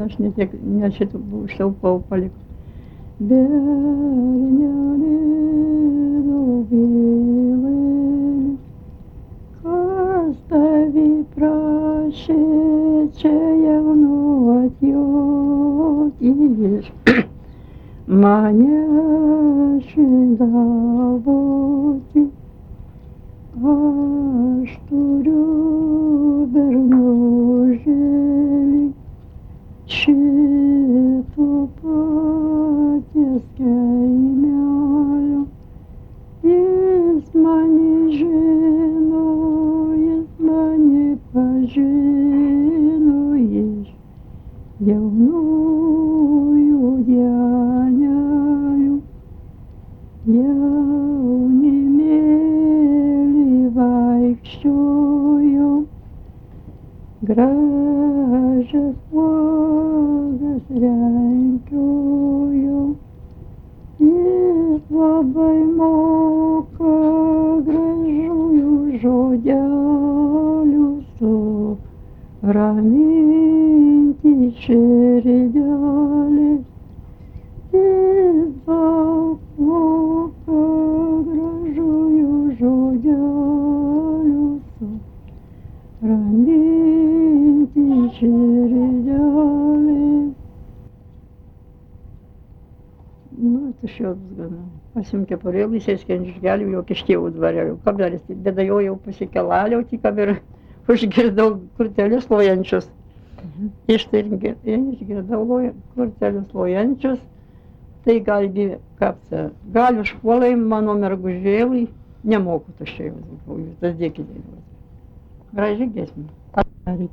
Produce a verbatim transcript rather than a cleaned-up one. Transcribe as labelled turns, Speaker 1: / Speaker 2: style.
Speaker 1: aš ne tiek, ne šitų šilpau palikau. Bernelė daugėlė, kas tavi prašė čia jaunu atjoti, mane šindavoti. Aš turiu bernužėlį, šito paties kaimelio. Jis mane žino, jis mane pažino iš jaunųjų dienelių. Jaunimėlį vaikščiojo, gražias uogas renkiojo. Jis labai moka gražiųjų žodelių suraminti širdelės. Jis daug moka gražiųjų žodelių suraminti širdelės. Nu, tas šios gana. Pasim kepurėlį, sėskent išgeliu, jau kištėjau dvareliu. Kabelis, deda jo jau pasikelalio, tik kabir užgirdau kurtelius lojančius. Mhm. Išgirdau kurtelius lojančius. Tai galgi, kaip čia, gal užpuolai mano mergužėlį, nemoku tuščiai, tas dėkite. Graži giesmė.